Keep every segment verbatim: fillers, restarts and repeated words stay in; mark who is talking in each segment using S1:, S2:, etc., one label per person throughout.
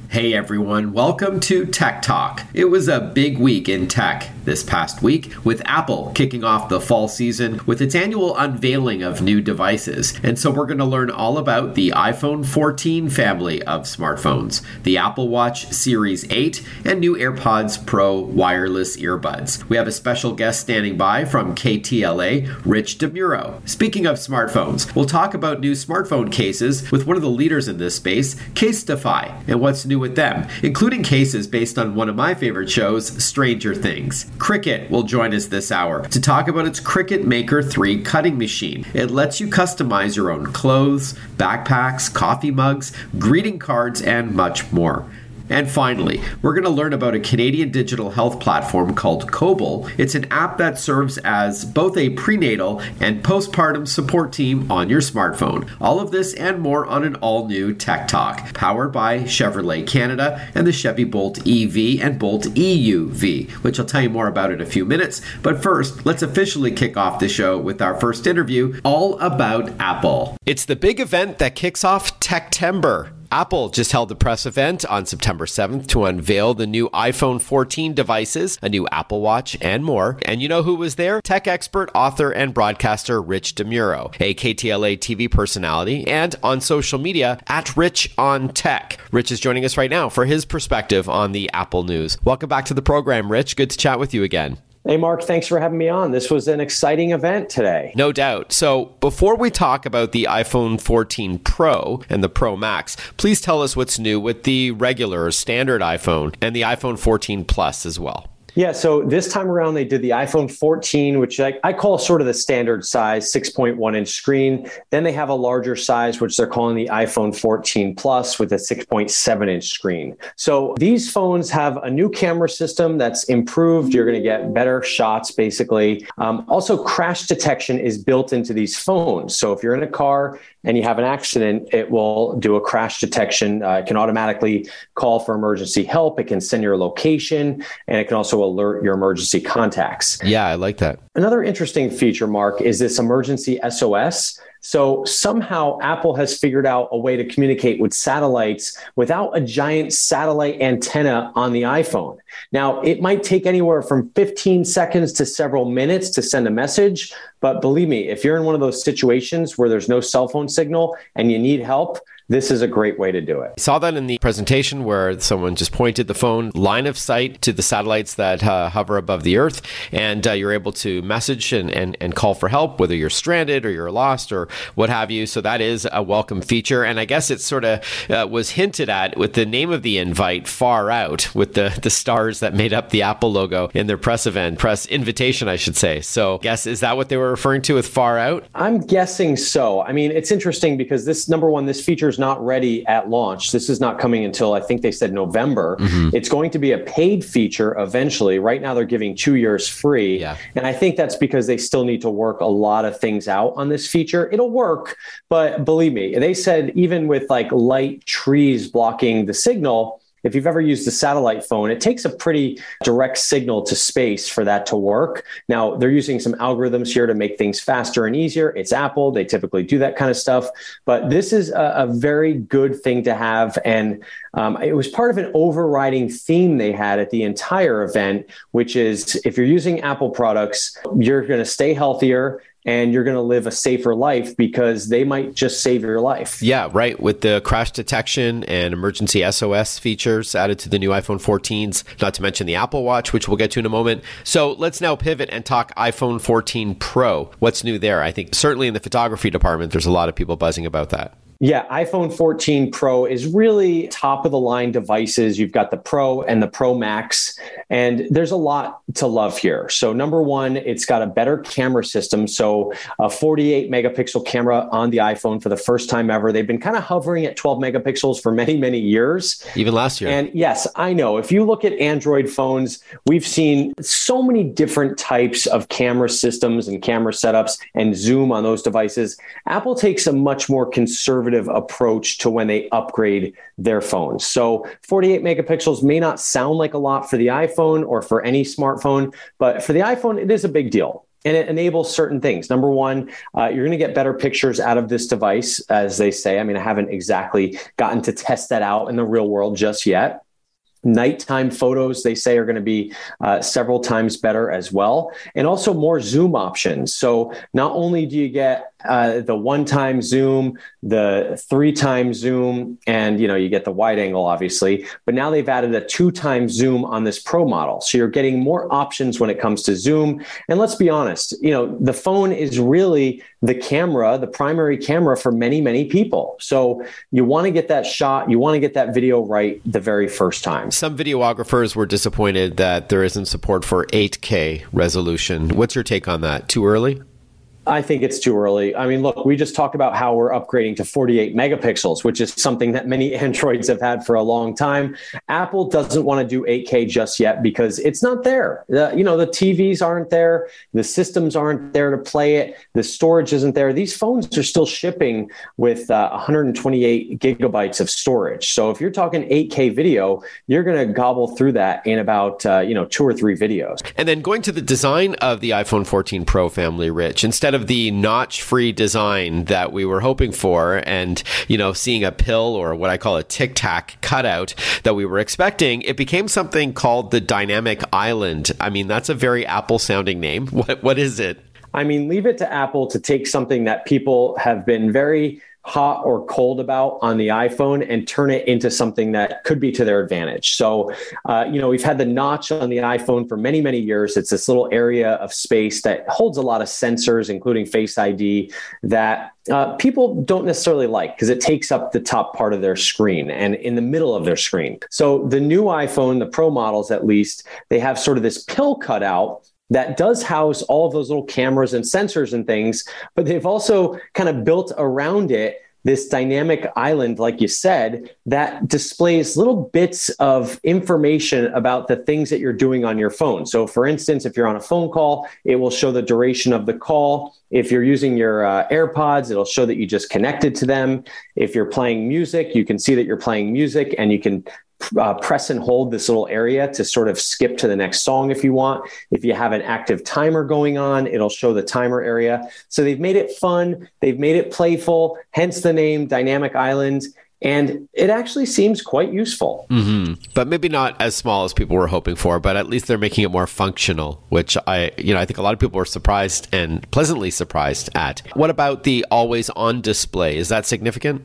S1: Hey everyone, welcome to Tech Talk. It was a big week in tech this past week, with Apple kicking off the fall season with its annual unveiling of new devices. And so we're going to learn all about the iPhone fourteen family of smartphones, the Apple Watch Series eight, and new AirPods Pro wireless earbuds. We have a special guest standing by from K T L A, Rich DeMuro. Speaking of smartphones, we'll talk about new smartphone cases with one of the leaders in this space, Casetify, and what's new with them, including cases based on one of my favorite shows, Stranger Things. Cricut will join us this hour to talk about its Cricut Maker three cutting machine. It lets you customize your own clothes, backpacks, coffee mugs, greeting cards, and much more. And finally, we're going to learn about a Canadian digital health platform called Cobble. It's an app that serves as both a prenatal and postpartum support team on your smartphone. All of this and more on an all-new Tech Talk, powered by Chevrolet Canada and the Chevy Bolt E V and Bolt E U V, which I'll tell you more about in a few minutes. But first, let's officially kick off the show with our first interview, all about Apple. It's the big event that kicks off Techtember. Apple just held a press event on September seventh to unveil the new iPhone fourteen devices, a new Apple Watch, and more. And you know who was there? Tech expert, author, and broadcaster Rich DeMuro, a K T L A T V personality, and on social media at Rich on Tech. Rich is joining us right now for his perspective on the Apple news. Welcome back to the program, Rich. Good to chat with you again.
S2: Hey, Mark, thanks for having me on. This was an exciting event today.
S1: No doubt. So before we talk about the iPhone fourteen Pro and the Pro Max, please tell us what's new with the regular or standard iPhone and the iPhone fourteen Plus as well.
S2: Yeah, so this time around, they did the iPhone fourteen, which I, I call sort of the standard size, six point one inch screen. Then they have a larger size, which they're calling the iPhone fourteen Plus with a six point seven inch screen. So these phones have a new camera system that's improved. You're going to get better shots, basically. Um, also, crash detection is built into these phones. So if you're in a car and you have an accident, it will do a crash detection. Uh, it can automatically call for emergency help. It can send your location, and it can also alert your emergency contacts.
S1: Yeah, I like that.
S2: Another interesting feature, Mark, is this emergency S O S. So somehow Apple has figured out a way to communicate with satellites without a giant satellite antenna on the iPhone. Now, it might take anywhere from fifteen seconds to several minutes to send a message. But believe me, if you're in one of those situations where there's no cell phone signal and you need help, this is a great way to do it.
S1: I saw that in the presentation where someone just pointed the phone line of sight to the satellites that uh, hover above the Earth, and uh, you're able to message and, and, and call for help, whether you're stranded or you're lost or what have you. So that is a welcome feature. And I guess it sort of uh, was hinted at with the name of the invite, Far Out, with the, the stars that made up the Apple logo in their press event, press invitation, I should say. So I guess, is that what they were referring to with Far Out?
S2: I'm guessing so. I mean, it's interesting because this, number one, this feature is not ready at launch. This is not coming until, I think they said November. Mm-hmm. It's going to be a paid feature eventually. Right now, they're giving two years free.
S1: Yeah.
S2: And I think that's because they still need to work a lot of things out on this feature. It'll work, but believe me, they said even with like light trees blocking the signal, if you've ever used a satellite phone, it takes a pretty direct signal to space for that to work. Now, they're using some algorithms here to make things faster and easier. It's Apple. They typically do that kind of stuff. But this is a, a very good thing to have. And um, it was part of an overriding theme they had at the entire event, which is if you're using Apple products, you're going to stay healthier and you're going to live a safer life because they might just save your life.
S1: Yeah, right. With the crash detection and emergency S O S features added to the new iPhone fourteens, not to mention the Apple Watch, which we'll get to in a moment. So let's now pivot and talk iPhone fourteen Pro. What's new there? I think certainly in the photography department, there's a lot of people buzzing about that.
S2: Yeah, iPhone fourteen Pro is really top of the line devices. You've got the Pro and the Pro Max, and there's a lot to love here. So number one, it's got a better camera system. So a forty-eight megapixel camera on the iPhone for the first time ever. They've been kind of hovering at twelve megapixels for many, many years.
S1: Even last year.
S2: And yes, I know. If you look at Android phones, we've seen so many different types of camera systems and camera setups and zoom on those devices. Apple takes a much more conservative approach to when they upgrade their phones. So forty-eight megapixels may not sound like a lot for the iPhone or for any smartphone, but for the iPhone, it is a big deal. And it enables certain things. Number one, uh, you're going to get better pictures out of this device, as they say. I mean, I haven't exactly gotten to test that out in the real world just yet. Nighttime photos, they say, are going to be uh, several times better as well. And also more zoom options. So not only do you get uh, the one-time zoom, the three-time zoom, and, you know, you get the wide angle, obviously, but now they've added a two-time zoom on this Pro model. So you're getting more options when it comes to zoom. And let's be honest, you know, the phone is really the camera, the primary camera for many, many people. So you want to get that shot, you want to get that video right the very first time.
S1: Some videographers were disappointed that there isn't support for eight K resolution. What's your take on that? Too early?
S2: I think it's too early. I mean, look, we just talked about how we're upgrading to forty-eight megapixels, which is something that many Androids have had for a long time. Apple doesn't want to do eight K just yet because it's not there. The, you know, the T Vs aren't there. The systems aren't there to play it. The storage isn't there. These phones are still shipping with uh, one hundred twenty-eight gigabytes of storage. So if you're talking eight K video, you're going to gobble through that in about, uh, you know, two or three videos.
S1: And then going to the design of the iPhone fourteen Pro family, Rich, instead of the notch-free design that we were hoping for and, you know, seeing a pill or what I call a Tic Tac cutout that we were expecting, it became something called the Dynamic Island. I mean, that's a very Apple-sounding name. What What is it?
S2: I mean, leave it to Apple to take something that people have been very hot or cold about on the iPhone and turn it into something that could be to their advantage. So, uh, you know, we've had the notch on the iPhone for many, many years. It's this little area of space that holds a lot of sensors, including Face I D, that uh, people don't necessarily like because it takes up the top part of their screen and in the middle of their screen. So the new iPhone, the Pro models at least, they have sort of this pill cutout that does house all of those little cameras and sensors and things, but they've also kind of built around it this dynamic island, like you said, that displays little bits of information about the things that you're doing on your phone. So for instance, if you're on a phone call, it will show the duration of the call. If you're using your uh, AirPods, it'll show that you just connected to them. If you're playing music, you can see that you're playing music and you can Uh, press and hold this little area to sort of skip to the next song if you want. If you have an active timer going on, it'll show the timer area. So they've made it fun. They've made it playful, hence the name Dynamic Island. And it actually seems quite useful.
S1: Mm-hmm. But maybe not as small as people were hoping for, but at least they're making it more functional, which I, you know, I think a lot of people were surprised and pleasantly surprised at. What about the always on display? Is that significant?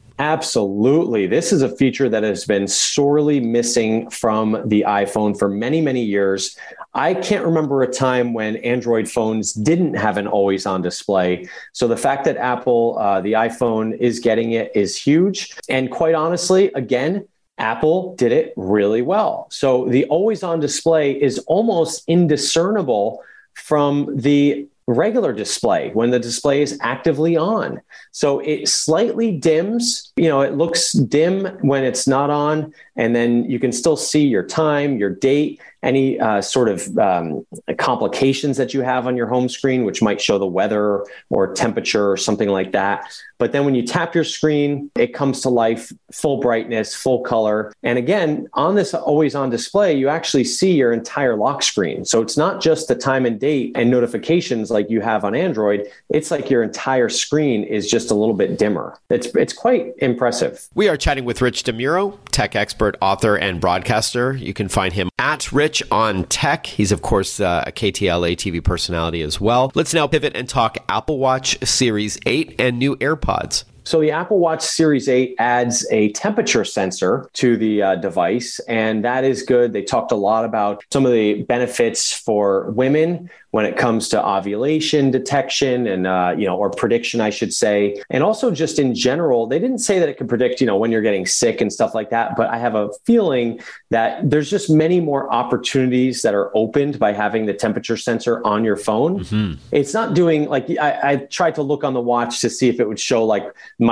S2: Absolutely. This is a feature that has been sorely missing from the iPhone for many, many years. I can't remember a time when Android phones didn't have an always on display. So the fact that Apple, uh, the iPhone is getting it is huge. And quite honestly, again, Apple did it really well. So the always on display is almost indiscernible from the regular display when the display is actively on. So it slightly dims, you know, it looks dim when it's not on, and then you can still see your time, your date, any uh, sort of um, complications that you have on your home screen, which might show the weather or temperature or something like that. But then when you tap your screen, it comes to life, full brightness, full color. And again, on this always on display, you actually see your entire lock screen. So it's not just the time and date and notifications like you have on Android. It's like your entire screen is just a little bit dimmer. It's, it's quite impressive.
S1: We are chatting with Rich DeMuro, tech expert, author, and broadcaster. You can find him at Rich on Tech. He's, of course, uh, a K T L A T V personality as well. Let's now pivot and talk Apple Watch Series eight and new AirPods.
S2: So the Apple Watch Series eight adds a temperature sensor to the uh, device, and that is good. They talked a lot about some of the benefits for women when it comes to ovulation detection and, uh, you know, or prediction, I should say. And also just in general, they didn't say that it could predict, you know, when you're getting sick and stuff like that. But I have a feeling that there's just many more opportunities that are opened by having the temperature sensor on your phone. Mm-hmm. It's not doing like, I, I tried to look on the watch to see if it would show like my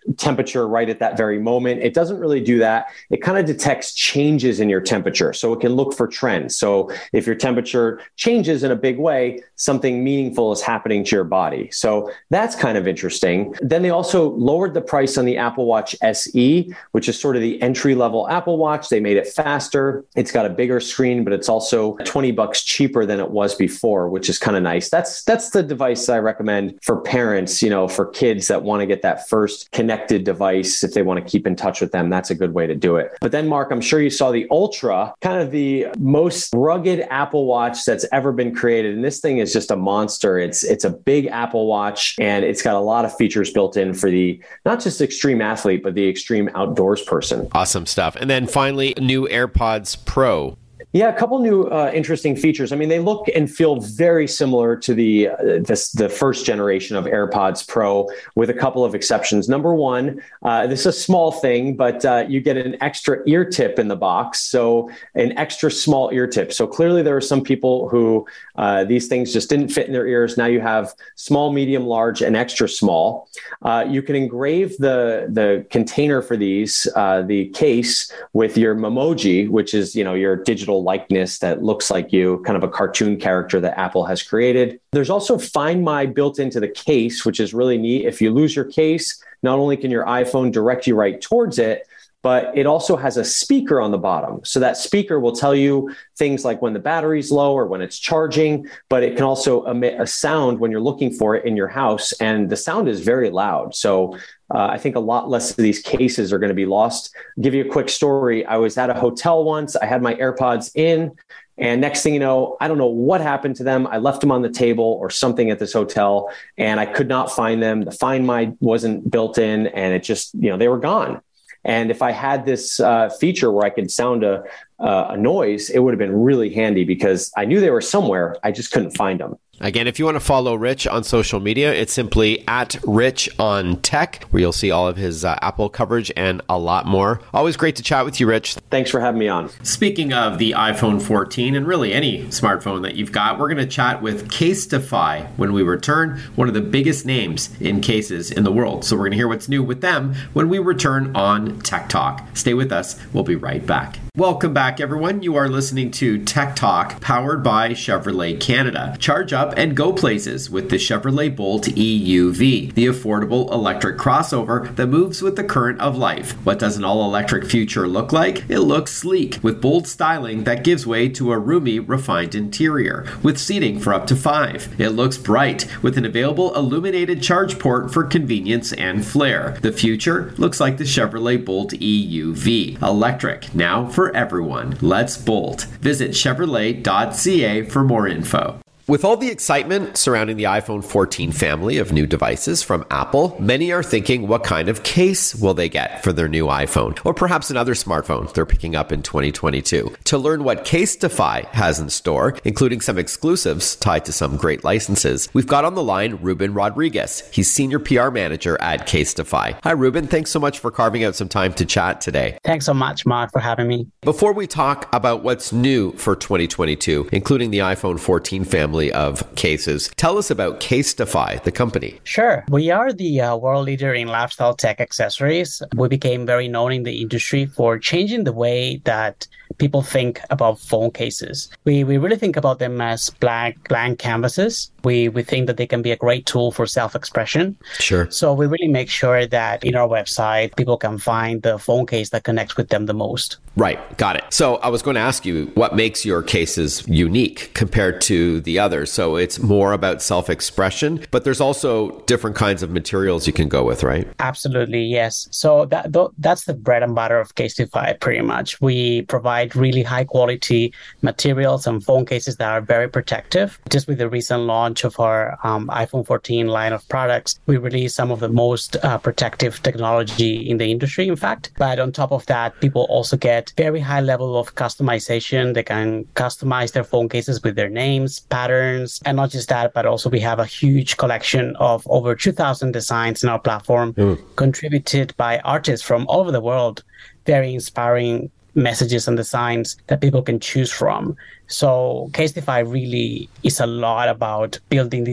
S2: temperature right at that very moment. It doesn't really do that. It kind of detects changes in your temperature. So it can look for trends. So if your temperature changes in a big way, something meaningful is happening to your body. So that's kind of interesting. Then they also lowered the price on the Apple Watch S E, which is sort of the entry-level Apple Watch. They made it faster. It's got a bigger screen, but it's also twenty bucks cheaper than it was before, which is kind of nice. That's that's the device I recommend for parents, you know, for kids that want to get that first connected device. If they want to keep in touch with them, that's a good way to do it. But then, Mark, I'm sure you saw the Ultra, kind of the most rugged Apple Watch that's ever been created. And this thing is just a monster. It's it's a big Apple Watch, and it's got a lot of features built in for the not just extreme athlete, but the extreme outdoors person.
S1: Awesome stuff. And then finally, new AirPods Pro.
S2: Yeah, a couple new uh, interesting features. I mean, they look and feel very similar to the uh, this, the first generation of AirPods Pro, with a couple of exceptions. Number one, uh, this is a small thing, but uh, you get an extra ear tip in the box, so an extra small ear tip. So clearly, there are some people who uh, these things just didn't fit in their ears. Now you have small, medium, large, and extra small. Uh, you can engrave the the container for these, uh, the case, with your Memoji, which is you know your digital likeness that looks like you, kind of a cartoon character that Apple has created. There's also Find My built into the case, which is really neat. If you lose your case, not only can your iPhone direct you right towards it, but it also has a speaker on the bottom. So that speaker will tell you things like when the battery's low or when it's charging, but it can also emit a sound when you're looking for it in your house. And the sound is very loud. So uh, I think a lot less of these cases are going to be lost. I'll give you a quick story. I was at a hotel once. I had my AirPods in. And next thing you know, I don't know what happened to them. I left them on the table or something at this hotel, and I could not find them. The Find My wasn't built in, and it just, you know, they were gone. And if I had this uh, feature where I could sound a, uh, a noise, it would have been really handy because I knew they were somewhere. I just couldn't find them.
S1: Again, if you want to follow Rich on social media, it's simply at Rich on Tech, where you'll see all of his uh, Apple coverage and a lot more. Always great to chat with you, Rich.
S2: Thanks for having me on.
S1: Speaking of the iPhone fourteen and really any smartphone that you've got, we're going to chat with Casetify when we return, one of the biggest names in cases in the world. So we're going to hear what's new with them when we return on Tech Talk. Stay with us. We'll be right back. Welcome back, everyone. You are listening to Tech Talk, powered by Chevrolet Canada. Charge up and go places with the Chevrolet Bolt E U V, the affordable electric crossover that moves with the current of life. What does an all-electric future look like? It looks sleek, with bold styling that gives way to a roomy, refined interior, with seating for up to five. It looks bright, with an available illuminated charge port for convenience and flair. The future looks like the Chevrolet Bolt E U V. Electric, now for everyone. Let's Bolt. Visit Chevrolet dot C A for more info. With all the excitement surrounding the iPhone fourteen family of new devices from Apple, many are thinking, what kind of case will they get for their new iPhone? Or perhaps another smartphone they're picking up in twenty twenty-two. To learn what Casetify has in store, including some exclusives tied to some great licenses, we've got on the line Ruben Rodriguez. He's Senior P R Manager at Casetify. Hi, Ruben. Thanks so much for carving out some time to chat today.
S3: Thanks so much, Mark, for having me.
S1: Before we talk about what's new for twenty twenty-two, including the iPhone fourteen family of cases, tell us about Casetify, the company.
S3: Sure. We are the uh, world leader in lifestyle tech accessories. We became very known in the industry for changing the way that people think about phone cases. We we really think about them as blank blank canvases. We we think that they can be a great tool for self-expression.
S1: Sure.
S3: So we really make sure that in our website, people can find the phone case that connects with them the most.
S1: Right. Got it. So I was going to ask you, what makes your cases unique compared to the others? So it's more about self-expression, but there's also different kinds of materials you can go with, right?
S3: Absolutely, yes. So that th- that's the bread and butter of Casetify, pretty much. We provide really high quality materials and phone cases that are very protective. Just with the recent launch of our um, iPhone fourteen line of products, we released some of the most uh, protective technology in the industry, in fact. But on top of that, people also get very high level of customization. They can customize their phone cases with their names, patterns, and not just that, but also we have a huge collection of over two thousand designs in our platform, mm. contributed by artists from all over the world. Very inspiring messages and designs that people can choose from. So Casetify really is a lot about building these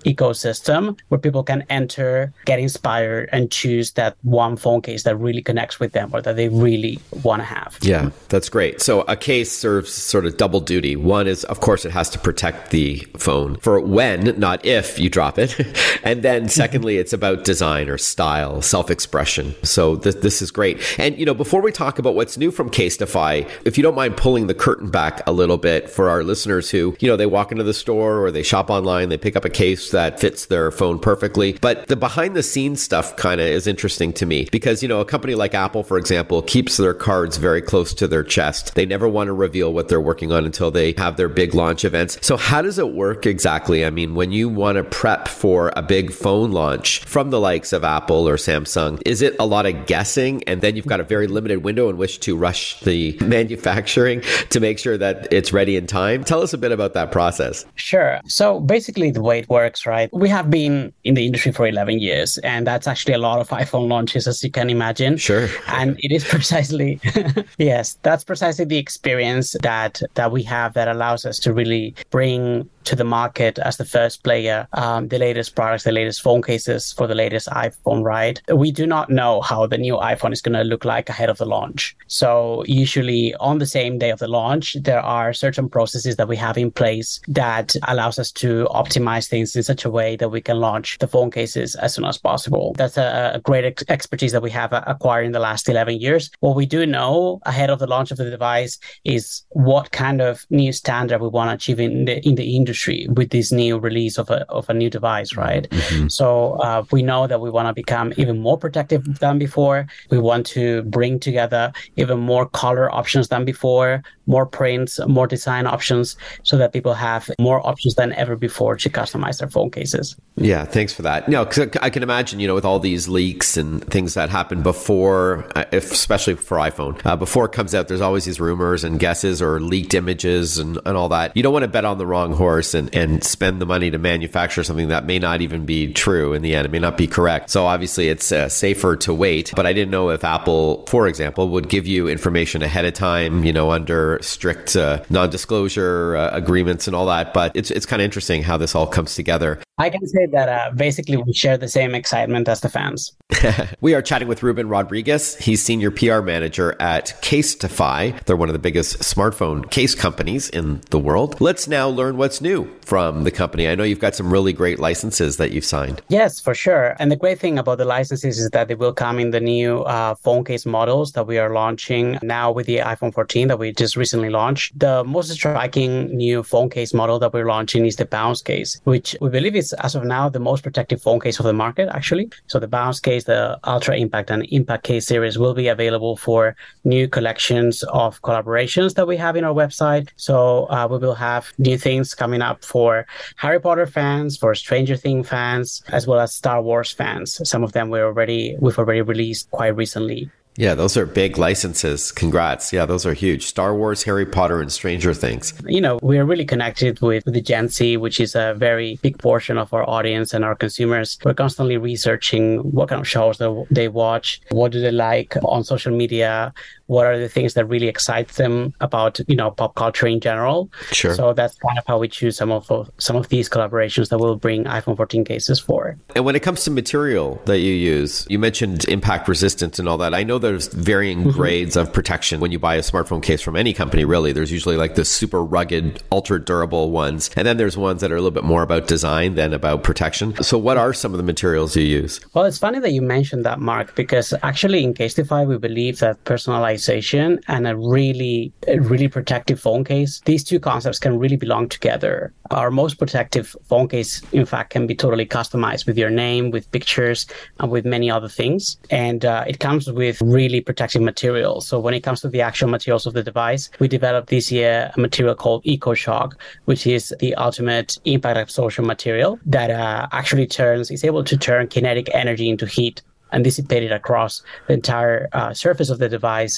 S3: ecosystem where people can enter, get inspired, and choose that one phone case that really connects with them or that they really want to have.
S1: Yeah, that's great. So a case serves sort of double duty. One is, of course, it has to protect the phone for when, not if, you drop it. And then secondly, it's about design or style, self-expression. So th- this is great. And, you know, before we talk about what's new from Casetify, if you don't mind pulling the curtain back a little bit for our listeners who, you know, they walk into the store or they shop online, they pick up a case that fits their phone perfectly. But the behind the scenes stuff kind of is interesting to me because, you know, a company like Apple, for example, keeps their cards very close to their chest. They never want to reveal what they're working on until they have their big launch events. So how does it work exactly? I mean, when you want to prep for a big phone launch from the likes of Apple or Samsung, is it a lot of guessing and then you've got a very limited window in which to rush the manufacturing to make sure that it's ready in time? Tell us a bit about that process.
S3: Sure. So basically the way it works, right? We have been in the industry for eleven years, and that's actually a lot of iPhone launches, as you can imagine.
S1: Sure.
S3: And it is precisely, yes, that's precisely the experience that, that we have that allows us to really bring to the market as the first player um, the latest products, the latest phone cases for the latest iPhone, right? We do not know how the new iPhone is going to look like ahead of the launch. So usually on the same day of the launch, there are certain processes that we have in place that allows us to optimize things in such a way that we can launch the phone cases as soon as possible. That's a, a great ex- expertise that we have acquired in the last eleven years. What we do know ahead of the launch of the device is what kind of new standard we want to achieve in the in the industry with this new release of a of a new device, right? Mm-hmm. So uh, we know that we want to become even more protective than before. We want to bring together even more color options than before, more prints, more design options, so that people have more options than ever before to customize their phone cases.
S1: Yeah, thanks for that. No, because I can imagine, you know, with all these leaks and things that happen before, if, especially for iPhone, uh, before it comes out, there's always these rumors and guesses or leaked images and, and all that. You don't want to bet on the wrong horse and, and spend the money to manufacture something that may not even be true in the end. It may not be correct. So obviously it's uh, safer to wait. But I didn't know if Apple, for example, would give you information ahead of time, you know, under strict uh, non-disclosure uh, agreements and all that. But it's it's kind of interesting how this all comes together.
S3: I can say that uh, basically we share the same excitement as the fans.
S1: We are chatting with Ruben Rodriguez. He's Senior P R Manager at Casetify. They're one of the biggest smartphone case companies in the world. Let's now learn what's new from the company. I know you've got some really great licenses that you've signed.
S3: Yes, for sure. And the great thing about the licenses is that they will come in the new uh, phone case models that we are launching now with the iPhone fourteen that we just recently launched. The most striking new phone case model that we're launching is the Bounce case, which we believe is, as of now, the most protective phone case of the market, actually. So the Bounce case, the Ultra Impact and Impact case series will be available for new collections of collaborations that we have in our website. So uh, we will have new things coming up for Harry Potter fans, for Stranger Things fans, as well as Star Wars fans. Some of them we're already we've already released quite recently.
S1: Yeah, those are big licenses. Congrats. Yeah, those are huge. Star Wars, Harry Potter, and Stranger Things.
S3: You know, we're really connected with the Gen Z, which is a very big portion of our audience and our consumers. We're constantly researching what kind of shows they watch, what do they like on social media, what are the things that really excite them about, you know, pop culture in general.
S1: Sure.
S3: So that's kind of how we choose some of some of these collaborations that we'll bring iPhone fourteen cases for.
S1: And when it comes to material that you use, you mentioned impact resistant and all that. I know there's varying mm-hmm. grades of protection when you buy a smartphone case from any company, really. There's usually like the super rugged, ultra durable ones. And then there's ones that are a little bit more about design than about protection. So what are some of the materials you use?
S3: Well, it's funny that you mentioned that, Mark, because actually in Casetify, we believe that personalization and a really, a really protective phone case, these two concepts can really belong together. Our most protective phone case, in fact, can be totally customized with your name, with pictures, and with many other things. And uh, it comes with really protective materials. So when it comes to the actual materials of the device, we developed this year a material called EcoShock, which is the ultimate impact absorption material that uh, actually turns, is able to turn kinetic energy into heat and dissipate it across the entire uh, surface of the device,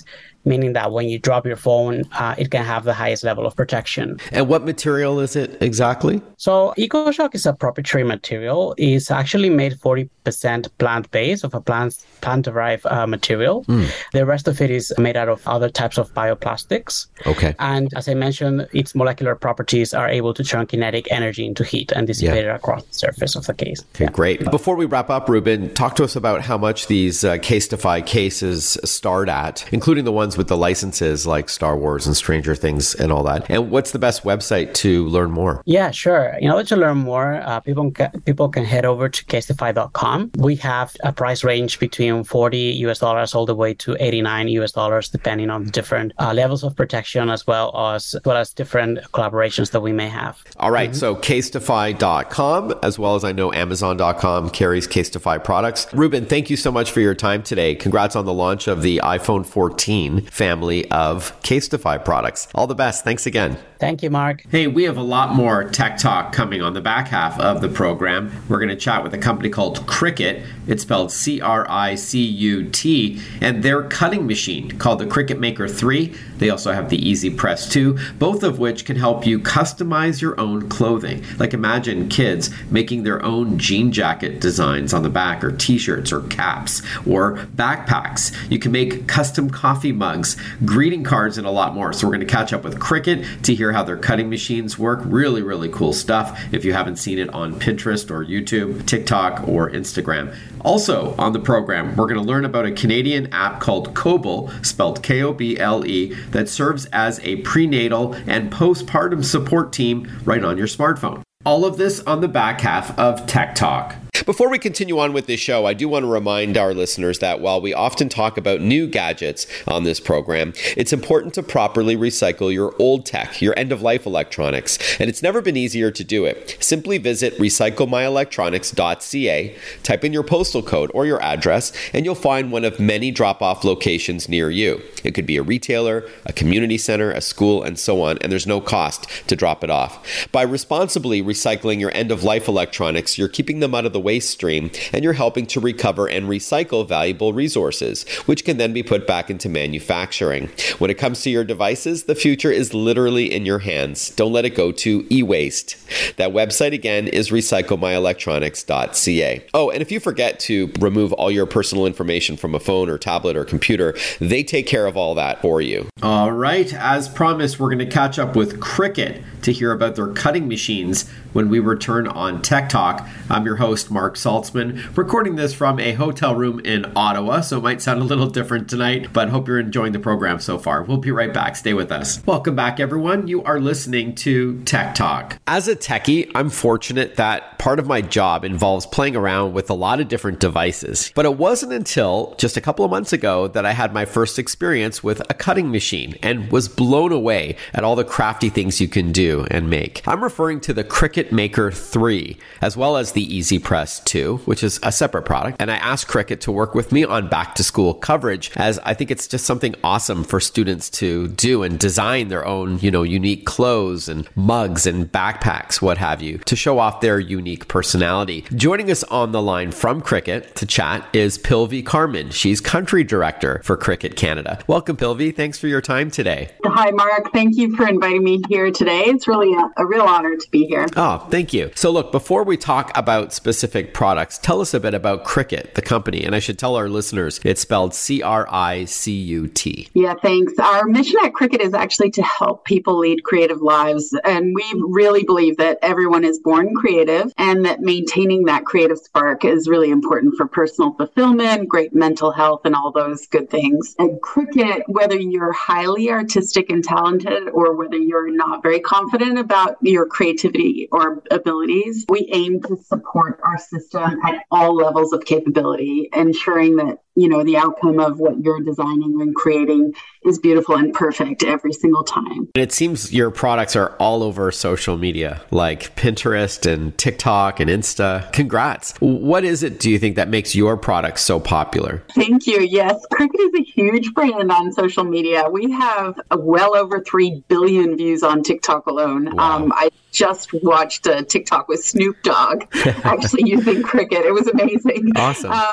S3: meaning that when you drop your phone, uh, it can have the highest level of protection.
S1: And what material is it exactly?
S3: So EcoShock is a proprietary material. It's actually made forty percent plant-based of a plant, plant-derived uh, material. Mm. The rest of it is made out of other types of bioplastics.
S1: Okay.
S3: And as I mentioned, its molecular properties are able to turn kinetic energy into heat and dissipate yeah. it across the surface of the case.
S1: Okay,
S3: yeah.
S1: great. Before we wrap up, Ruben, talk to us about how much these uh, Casetify cases start at, including the ones with the licenses like Star Wars and Stranger Things and all that. And what's the best website to learn more?
S3: Yeah, sure. In order to learn more, uh, people, can, people can head over to casetify dot com. We have a price range between forty U S dollars all the way to eighty-nine U S dollars, depending on the different uh, levels of protection as well as, as well as different collaborations that we may have.
S1: All right. Mm-hmm. So casetify dot com, as well as I know amazon dot com carries Casetify products. Ruben, thank you so much for your time today. Congrats on the launch of the iPhone fourteen family of Casetify products. All the best. Thanks again.
S3: Thank you, Mark.
S1: Hey, we have a lot more tech talk coming on the back half of the program. We're going to chat with a company called Cricut. It's spelled C R I C U T, and their cutting machine called the Cricut Maker three. They also have the Easy Press two, both of which can help you customize your own clothing. Like imagine kids making their own jean jacket designs on the back, or t-shirts or caps or backpacks. You can make custom coffee mugs, greeting cards, and a lot more. So we're going to catch up with Cricut to hear how their cutting machines work. Really, really cool stuff if you haven't seen it on Pinterest or YouTube, TikTok, or Instagram. Also on the program, we're going to learn about a Canadian app called Koble, spelled K O B L E, that serves as a prenatal and postpartum support team right on your smartphone. All of this on the back half of Tech Talk. Before we continue on with this show, I do want to remind our listeners that while we often talk about new gadgets on this program, it's important to properly recycle your old tech, your end-of-life electronics, and it's never been easier to do it. Simply visit recycle my electronics dot c a, type in your postal code or your address, and you'll find one of many drop-off locations near you. It could be a retailer, a community center, a school, and so on, and there's no cost to drop it off. By responsibly recycling your end-of-life electronics, you're keeping them out of the waste stream, and you're helping to recover and recycle valuable resources, which can then be put back into manufacturing. When it comes to your devices, the future is literally in your hands. Don't let it go to e-waste. That website again is recycle my electronics dot c a. Oh, and if you forget to remove all your personal information from a phone or tablet or computer, they take care of all that for you. All right, as promised, we're going to catch up with Cricut to hear about their cutting machines when we return on Tech Talk. I'm your host, Mark Saltzman, recording this from a hotel room in Ottawa, so it might sound a little different tonight, but hope you're enjoying the program so far. We'll be right back. Stay with us. Welcome back, everyone. You are listening to Tech Talk. As a techie, I'm fortunate that part of my job involves playing around with a lot of different devices, but it wasn't until just a couple of months ago that I had my first experience with a cutting machine and was blown away at all the crafty things you can do and make. I'm referring to the Cricut Maker three, as well as the Easy Press two, which is a separate product. And I asked Cricut to work with me on back to school coverage, as I think it's just something awesome for students to do and design their own, you know, unique clothes and mugs and backpacks, what have you, to show off their unique personality. Joining us on the line from Cricut to chat is Pilvi Carman. She's country director for Cricut Canada. Welcome, Pilvi. Thanks for your time today.
S4: Hi, Mark. Thank you for inviting me here today. It's really a, a real honor to be here.
S1: Oh, thank you. So look, before we talk about specific products, tell us a bit about Cricut, the company. And I should tell our listeners, it's spelled C R I C U T.
S4: Yeah, thanks. Our mission at Cricut is actually to help people lead creative lives. And we really believe that everyone is born creative and that maintaining that creative spark is really important for personal fulfillment, great mental health, and all those good things. At Cricut, whether you're highly artistic and talented or whether you're not very confident about your creativity or abilities, we aim to support our system at all levels of capability, ensuring that, you know, the outcome of what you're designing and creating is beautiful and perfect every single time.
S1: It seems your products are all over social media, like Pinterest and TikTok and Insta. Congrats. What is it, do you think, that makes your products so popular?
S4: Thank you. Yes, Cricut is a huge brand on social media. We have well over three billion views on TikTok alone.
S1: Wow.
S4: Um, I just watched a TikTok with Snoop Dogg actually using Cricut. It was amazing.
S1: Awesome.
S4: Um,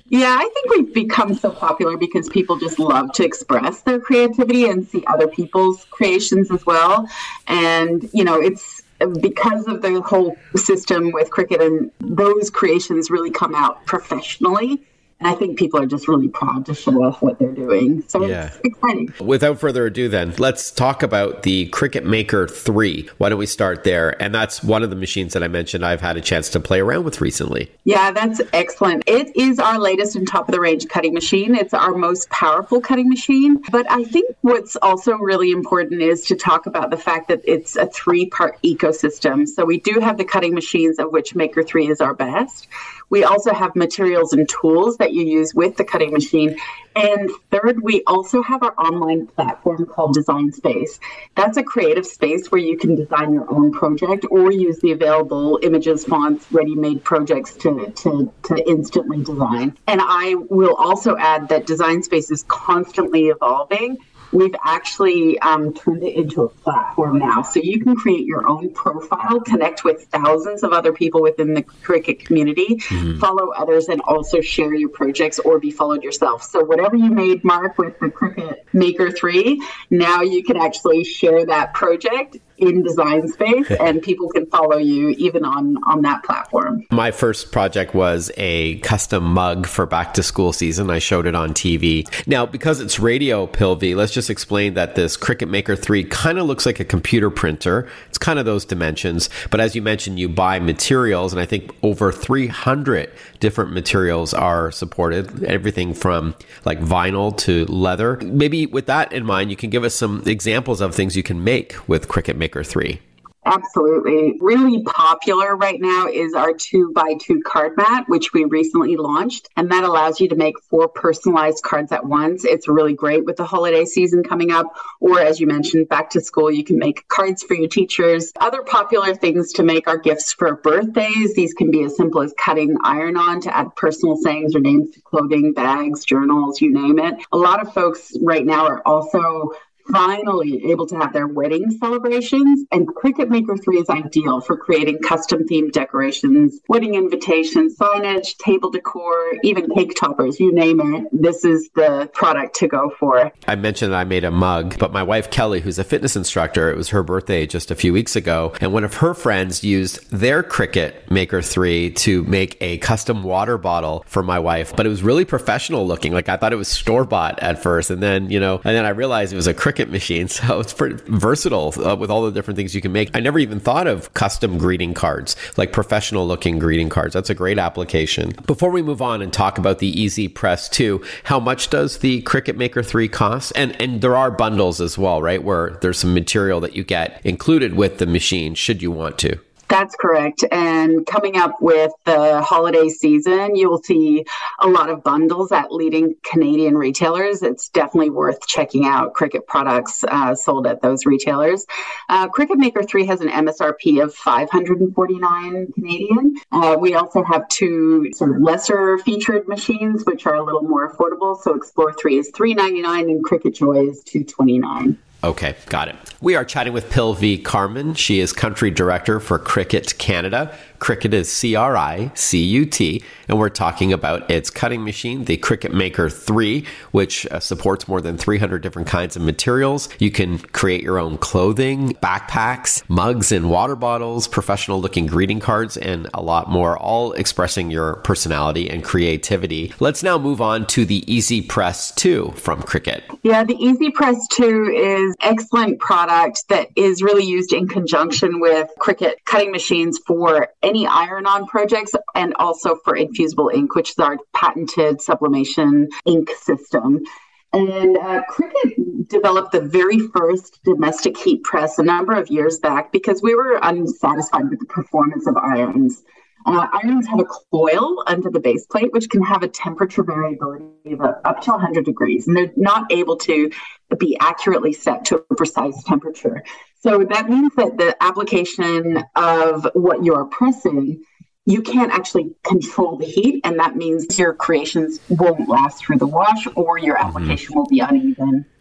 S4: Yeah, I think we've become so popular because people just love to express their creativity and see other people's creations as well. And, you know, it's because of the whole system with Cricut, and those creations really come out professionally. And I think people are just really proud to show off what they're doing. So yeah. It's exciting.
S1: Without further ado then, let's talk about the Cricut Maker three. Why don't we start there? And that's one of the machines that I mentioned I've had a chance to play around with recently.
S4: Yeah, that's excellent. It is our latest and top of the range cutting machine. It's our most powerful cutting machine. But I think what's also really important is to talk about the fact that it's a three-part ecosystem. So we do have the cutting machines, of which Maker three is our best. We also have materials and tools that you use with the cutting machine. And third, we also have our online platform called Design Space. That's a creative space where you can design your own project or use the available images, fonts, ready-made projects to, to, to instantly design. And I will also add that Design Space is constantly evolving. We've actually um, turned it into a platform now. So you can create your own profile, connect with thousands of other people within the Cricut community, mm-hmm. follow others, and also share your projects or be followed yourself. So whatever you made, Mark, with the Cricut Maker three, now you can actually share that project in Design Space, and people can follow you even on, on that platform.
S1: My first project was a custom mug for back to school season. I showed it on T V. Now, because it's radio, Pilvi, let's just explain that this Cricut Maker three kind of looks like a computer printer. It's kind of those dimensions. But as you mentioned, you buy materials, and I think over three hundred different materials are supported. Everything from like vinyl to leather. Maybe with that in mind, you can give us some examples of things you can make with Cricut Maker three.
S4: Absolutely. Really popular right now is our two by two card mat, which we recently launched. And that allows you to make four personalized cards at once. It's really great with the holiday season coming up. Or as you mentioned, back to school, you can make cards for your teachers. Other popular things to make are gifts for birthdays. These can be as simple as cutting iron on to add personal sayings or names to clothing, bags, journals, you name it. A lot of folks right now are also finally able to have their wedding celebrations, and Cricut Maker three is ideal for creating custom themed decorations, wedding invitations, signage, table decor, even cake toppers, you name it. This is the product to go for.
S1: I mentioned I made a mug, but my wife Kelly, who's a fitness instructor, it was her birthday just a few weeks ago, and one of her friends used their Cricut Maker three to make a custom water bottle for my wife, but it was really professional looking. Like I thought it was store-bought at first, and then, you know, and then I realized it was a Cricut machine, so it's pretty versatile uh, with all the different things you can make. I never even thought of custom greeting cards, like professional looking greeting cards. That's a great application. Before we move on and talk about the Easy Press two, how much does the Cricut Maker three cost? And and there are bundles as well, right? Where there's some material that you get included with the machine, should you want to.
S4: That's correct. And coming up with the holiday season, you will see a lot of bundles at leading Canadian retailers. It's definitely worth checking out Cricut products uh, sold at those retailers. Uh, Cricut Maker three has an M S R P of five hundred forty-nine Canadian. Uh, we also have two sort of lesser featured machines, which are a little more affordable. So Explore three is three ninety-nine and Cricut Joy is two twenty-nine.
S1: Okay, got it. We are chatting with Pilvi Carman. She is country director for Cricut Canada. Cricut is C R I C U T, and we're talking about its cutting machine, the Cricut Maker three, which uh, supports more than three hundred different kinds of materials. You can create your own clothing, backpacks, mugs and water bottles, professional looking greeting cards, and a lot more, all expressing your personality and creativity. Let's now move on to the Easy Press two from Cricut.
S4: Yeah, the Easy Press two is excellent product that is really used in conjunction with Cricut cutting machines for any iron-on projects, and also for infusible ink, which is our patented sublimation ink system. And uh, Cricut developed the very first domestic heat press a number of years back because we were unsatisfied with the performance of irons. Uh, irons have a coil under the base plate, which can have a temperature variability of up to one hundred degrees, and they're not able to be accurately set to a precise temperature. So that means that the application of what you're pressing, you can't actually control the heat, and that means your creations won't last through the wash, or your application mm-hmm. will be uneven.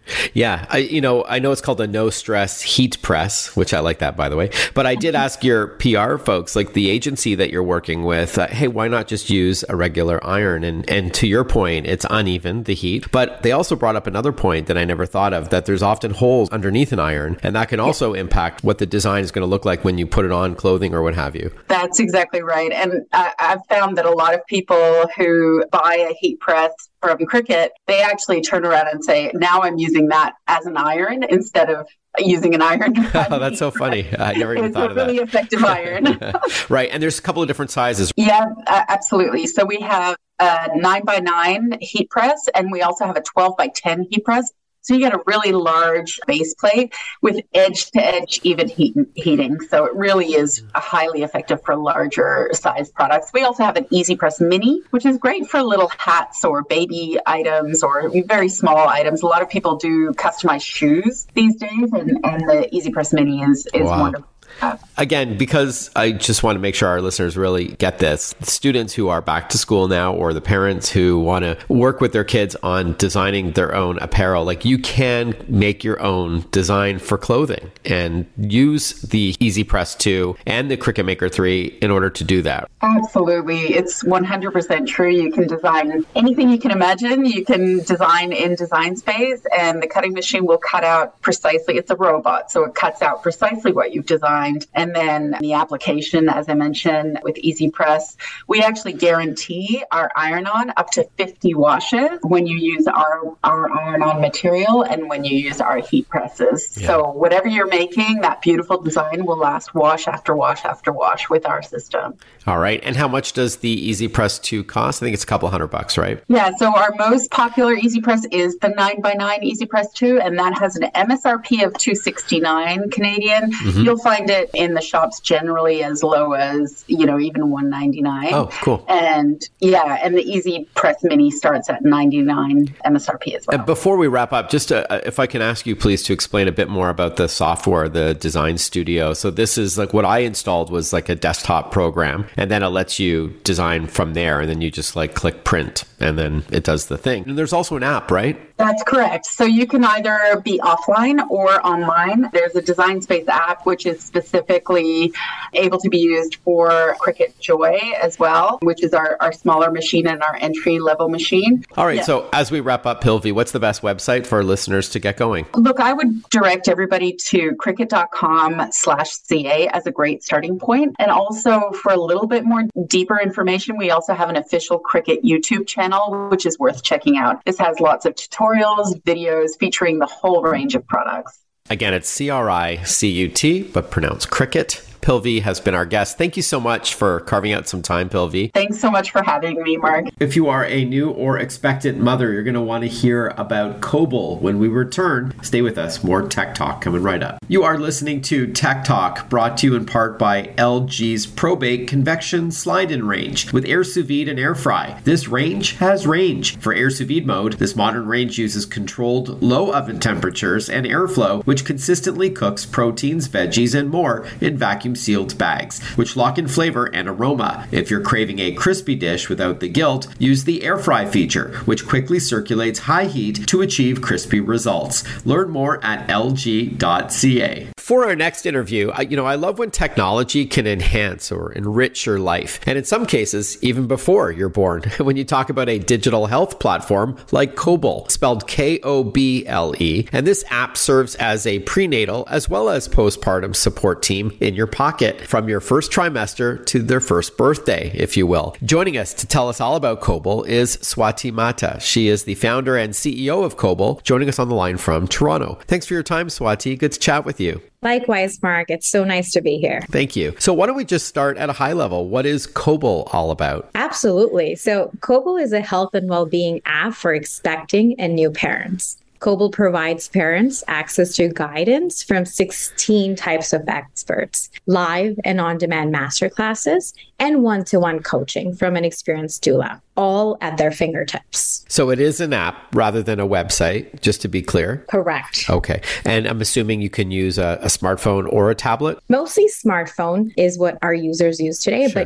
S1: Yeah, I, you know, I know it's called a no stress heat press, which I like that, by the way. But I did ask your P R folks, like the agency that you're working with, uh, hey, why not just use a regular iron? And and to your point, it's uneven, the heat. But they also brought up another point that I never thought of, that there's often holes underneath an iron, and that can also impact what the design is going to look like when you put it on clothing or what have you.
S4: That's exactly right. And I, I've found that a lot of people who buy a heat press from Cricut, they actually turn around and say, now I'm using that as an iron instead of using an iron.
S1: Oh, that's so funny. I never even
S4: it's
S1: thought
S4: a
S1: of that.
S4: really effective iron.
S1: Right. And there's a couple of different sizes.
S4: Yeah, uh, absolutely. So we have a nine by nine heat press, and we also have a twelve by ten heat press. So you get a really large base plate with edge to edge even heat, heating. So it really is highly effective for larger size products. We also have an Easy Press Mini, which is great for little hats or baby items or very small items. A lot of people do customized shoes these days, and, and the Easy Press Mini is, is
S1: Wow.
S4: wonderful.
S1: Again, because I just want to make sure our listeners really get this, students who are back to school now, or the parents who want to work with their kids on designing their own apparel, like you can make your own design for clothing and use the Easy Press two and the Cricut Maker three in order to do that.
S4: Absolutely. It's one hundred percent true. You can design anything you can imagine. You can design in Design Space, and the cutting machine will cut out precisely. It's a robot, so it cuts out precisely what you've designed. And then the application, as I mentioned, with Easy Press, we actually guarantee our iron-on up to fifty washes when you use our, our iron-on material and when you use our heat presses.
S1: Yeah.
S4: So whatever you're making, that beautiful design will last wash after wash after wash with our system.
S1: All right. And how much does the Easy Press two cost? I think it's a couple hundred bucks, right?
S4: Yeah, so our most popular Easy Press is the nine by nine Easy Press two, and that has an M S R P of two sixty-nine Canadian. Mm-hmm. You'll find it in the shops generally as low as, you know, even one ninety-nine.
S1: Oh, cool.
S4: And yeah, and the Easy Press Mini starts at ninety-nine M S R P as well.
S1: And before we wrap up, just uh, if I can ask you, please, to explain a bit more about the software, the Design Studio. So this is like what I installed was like a desktop program, and then it lets you design from there, and then you just like click print, and then it does the thing. And there's also an app, right?
S4: That's correct. So you can either be offline or online. There's a Design Space app, which is specifically able to be used for Cricut Joy as well, which is our, our smaller machine and our entry level machine.
S1: All right.
S4: Yeah.
S1: So as we wrap up, Pilvi, what's the best website for our listeners to get going?
S4: Look, I would direct everybody to Cricut.com slash CA as a great starting point. And also for a little bit more deeper information, we also have an official Cricut YouTube channel, which is worth checking out. This has lots of tutorials, videos featuring the whole range of products.
S1: Again, it's C R I C U T, but pronounced Cricut. Pilvi has been our guest. Thank you so much for carving out some time, Pilvi.
S4: Thanks so much for having me, Mark.
S1: If you are a new or expectant mother, you're going to want to hear about Cobble when we return. Stay with us. More Tech Talk coming right up. You are listening to Tech Talk, brought to you in part by L G's ProBake Convection Slide-In Range with air sous vide and air fry. This range has range. For air sous vide mode, this modern range uses controlled low oven temperatures and airflow, which consistently cooks proteins, veggies, and more in vacuum sealed bags, which lock in flavor and aroma. If you're craving a crispy dish without the guilt, use the air fry feature, which quickly circulates high heat to achieve crispy results. Learn more at L G dot C A. For our next interview, I, you know, I love when technology can enhance or enrich your life, and in some cases, even before you're born. When you talk about a digital health platform like Cobble, spelled K O B L E, and this app serves as a prenatal as well as postpartum support team in your pocket from your first trimester to their first birthday, if you will. Joining us to tell us all about Cobble is Swati Mata. She is the founder and C E O of Cobble, joining us on the line from Toronto. Thanks for your time, Swati. Good to chat with you.
S5: Likewise, Mark. It's so nice to be here.
S1: Thank you. So why don't we just start at a high level? What is Cobble all about?
S5: Absolutely. So Cobble is a health and well-being app for expecting and new parents. Cobble provides parents access to guidance from sixteen types of experts, live and on-demand masterclasses, and one-to-one coaching from an experienced doula, all at their fingertips.
S1: So it is an app rather than a website, just to be clear?
S5: Correct.
S1: Okay. And I'm assuming you can use a, a smartphone or a tablet?
S5: Mostly smartphone is what our users use today,
S1: Sure.
S5: but yes.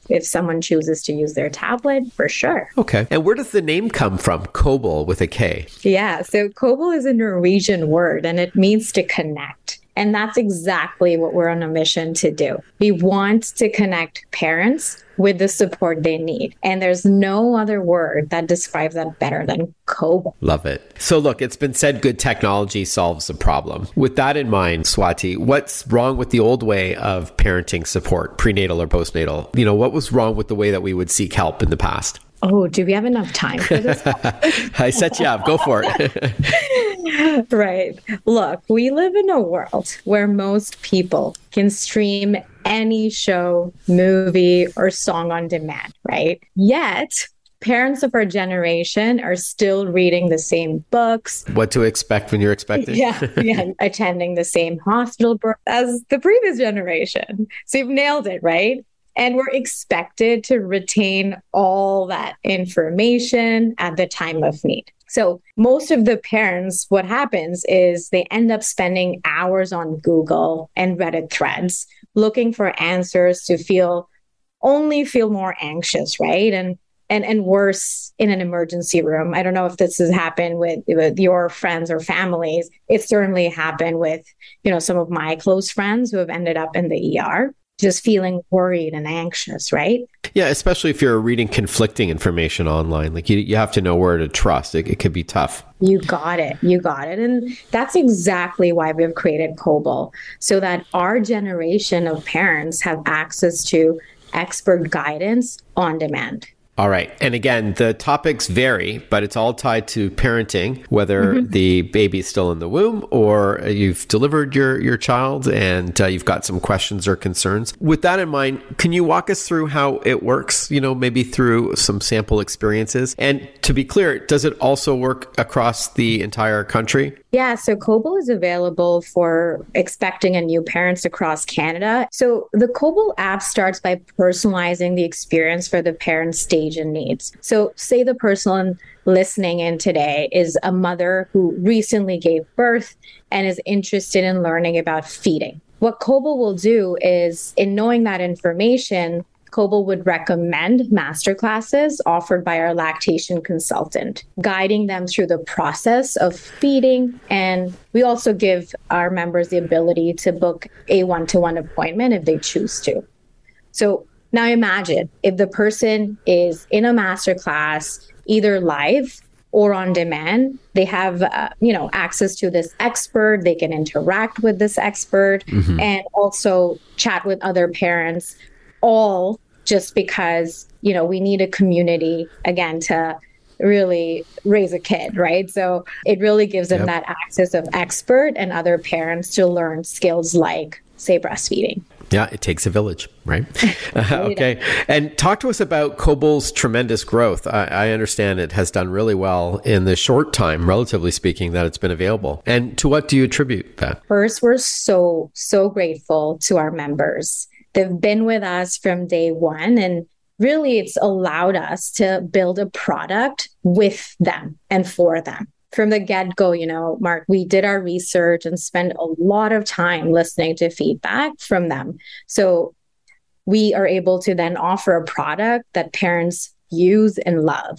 S5: If someone chooses to use their tablet, for sure.
S1: Okay. And where does the name come from? Kobol with a K.
S5: Yeah. So Kobol is a Norwegian word and it means to connect. And that's exactly what we're on a mission to do. We want to connect parents with the support they need. And there's no other word that describes that better than Kobol.
S1: Love it. So look, it's been said good technology solves a problem. With that in mind, Swati, what's wrong with the old way of parenting support, prenatal or postnatal? You know, what was wrong with the way that we would seek help in the past?
S5: Oh, do we have enough time for this?
S1: I set you up. Go for it.
S5: Right. Look, we live in a world where most people can stream any show, movie, or song on demand, right? Yet, parents of our generation are still reading the same books.
S1: What to expect when you're expecting?
S5: Yeah, yeah. Attending the same hospital as the previous generation. So you've nailed it, right? And we're expected to retain all that information at the time of need. So most of the parents, what happens is they end up spending hours on Google and Reddit threads looking for answers to feel only feel more anxious, right? And and and worse in an emergency room. I don't know if this has happened with, with your friends or families. It certainly happened with, you know, some of my close friends who have ended up in the E R. Just feeling worried and anxious, right?
S1: Yeah, especially if you're reading conflicting information online. Like you, you have to know where to trust. It, it could be tough.
S5: You got it. You got it. And that's exactly why we've created Kobol, so that our generation of parents have access to expert guidance on demand.
S1: All right. And again, the topics vary, but it's all tied to parenting, whether mm-hmm. the baby's still in the womb or you've delivered your, your child and uh, you've got some questions or concerns. With that in mind, can you walk us through how it works, you know, maybe through some sample experiences? And to be clear, does it also work across the entire country?
S5: Yeah, so Kobol is available for expecting and new parents across Canada. So the Kobol app starts by personalizing the experience for the parent's stage and needs. So say the person listening in today is a mother who recently gave birth and is interested in learning about feeding. What Kobol will do is, in knowing that information, Kobol would recommend masterclasses offered by our lactation consultant, guiding them through the process of feeding. And we also give our members the ability to book a one-to-one appointment if they choose to. So now imagine if the person is in a masterclass, either live or on demand, they have uh, you know, access to this expert, they can interact with this expert, mm-hmm. and also chat with other parents, all just because, you know, we need a community, again, to really raise a kid, right? So it really gives them yep. that access of expert and other parents to learn skills like, say, breastfeeding.
S1: Yeah, it takes a village, right? uh, okay. And talk to us about Kobol's tremendous growth. I, I understand it has done really well in the short time, relatively speaking, that it's been available. And to what do you attribute that?
S5: First, we're so, so grateful to our members. They've been with us from day one, and really it's allowed us to build a product with them and for them. From the get-go, you know, Mark, we did our research and spent a lot of time listening to feedback from them. So we are able to then offer a product that parents use and love.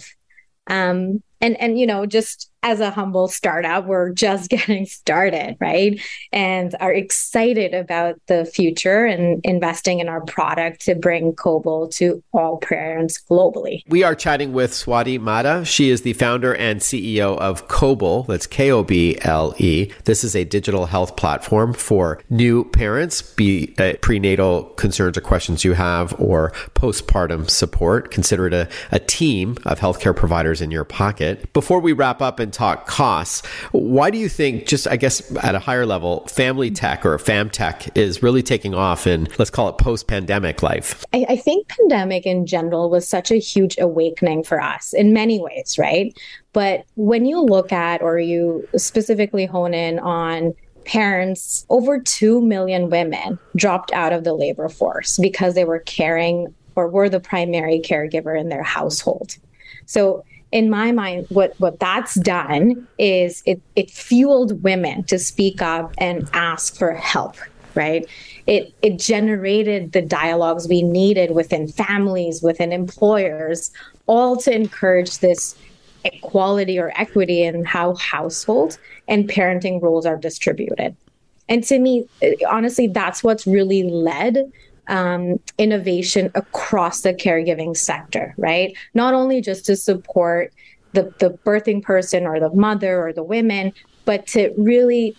S5: Um, and, and, you know, just as a humble startup, we're just getting started, right? And are excited about the future and investing in our product to bring Kobol to all parents globally.
S1: We are chatting with Swati Madda. She is the founder and C E O of Kobol. That's K O B L E. This is a digital health platform for new parents, be it prenatal concerns or questions you have, or postpartum support. Consider it a, a team of healthcare providers in your pocket. Before we wrap up and talk costs, why do you think, just I guess at a higher level, family tech or famtech is really taking off in, let's call it, post-pandemic life?
S5: I, I think pandemic in general was such a huge awakening for us in many ways, right? But when you look at, or you specifically hone in on parents, over two million women dropped out of the labor force because they were caring or were the primary caregiver in their household. So in my mind, what, what that's done is it, it fueled women to speak up and ask for help. right? It it generated the dialogues we needed within families, within employers, all to encourage this equality or equity in how household and parenting roles are distributed. And to me, honestly, that's what's really led um, innovation across the caregiving sector, right? Not only just to support the, the birthing person or the mother or the women, but to really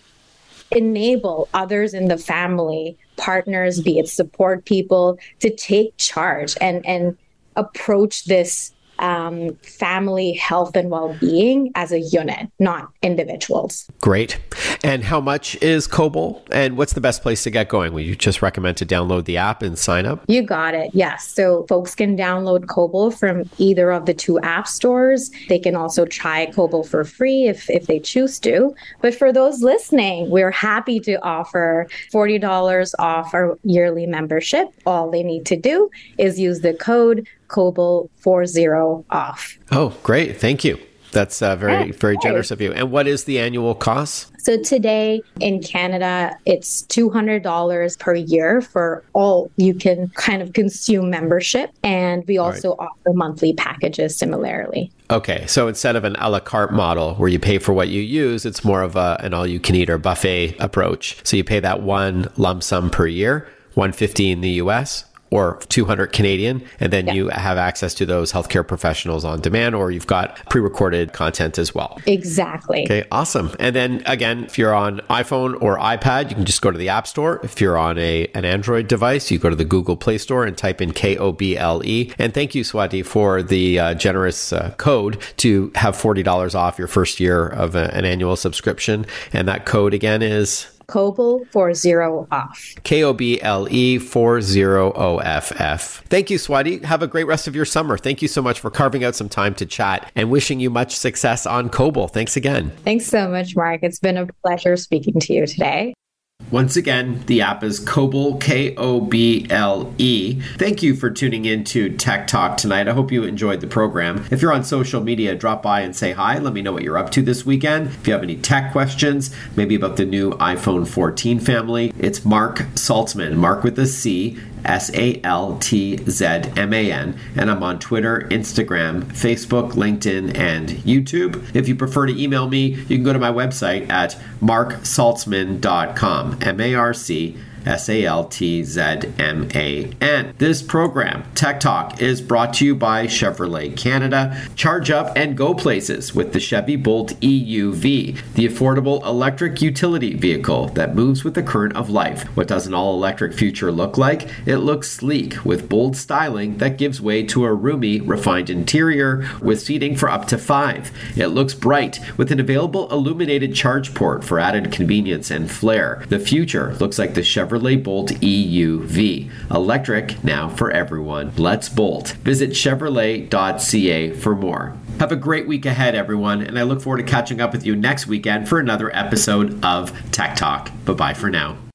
S5: enable others in the family, partners, be it support people, to take charge and, and approach this Um, family health and well-being as a unit, not individuals.
S1: Great. And how much is Cobal? And what's the best place to get going? Would you just recommend to download the app and sign up?
S5: You got it. Yes. So folks can download Cobal from either of the two app stores. They can also try Cobal for free if, if they choose to. But for those listening, we're happy to offer forty dollars off our yearly membership. All they need to do is use the code Cobal forty off.
S1: Oh, great. Thank you. That's uh, very, yeah, very generous of you. And what is the annual cost?
S5: So today in Canada, it's two hundred dollars per year for all you can kind of consume membership. And we also right. offer monthly packages similarly.
S1: Okay. So instead of an a la carte model where you pay for what you use, it's more of a, an all you can eat or buffet approach. So you pay that one lump sum per year, one hundred fifty dollars in the U S or two hundred Canadian, and then yeah. you have access to those healthcare professionals on demand, or you've got pre-recorded content as well.
S5: Exactly.
S1: Okay, awesome. And then again, if you're on iPhone or iPad, you can just go to the App Store. If you're on a an Android device, you go to the Google Play Store and type in K O B L E. And thank you, Swati, for the uh, generous uh, code to have forty dollars off your first year of a, an annual subscription. And that code again is
S5: Cobal forty off.
S1: K O B L E forty O F F. Thank you, Swati. Have a great rest of your summer. Thank you so much for carving out some time to chat and wishing you much success on Cobal. Thanks again.
S5: Thanks so much, Mark. It's been a pleasure speaking to you today.
S1: Once again, the app is Cobal, K O B L E. Thank you for tuning in to Tech Talk tonight. I hope you enjoyed the program. If you're on social media, drop by and say hi. Let me know what you're up to this weekend. If you have any tech questions, maybe about the new iPhone fourteen family, it's Mark Saltzman, Mark with a C, S A L T Z M A N, and I'm on Twitter, Instagram, Facebook, LinkedIn, and YouTube. If you prefer to email me, you can go to my website at mark saltzman dot com, M A R C S A L T Z M A N. This program, Tech Talk, is brought to you by Chevrolet Canada. Charge up and go places with the Chevy Bolt E U V, the affordable electric utility vehicle that moves with the current of life. What does an all-electric future look like? It looks sleek with bold styling that gives way to a roomy, refined interior with seating for up to five. It looks bright with an available illuminated charge port for added convenience and flair. The future looks like the Chevrolet Chevrolet Bolt E U V. Electric now for everyone. Let's Bolt. Visit Chevrolet dot C A for more. Have a great week ahead, everyone, and I look forward to catching up with you next weekend for another episode of Tech Talk. Bye-bye for now.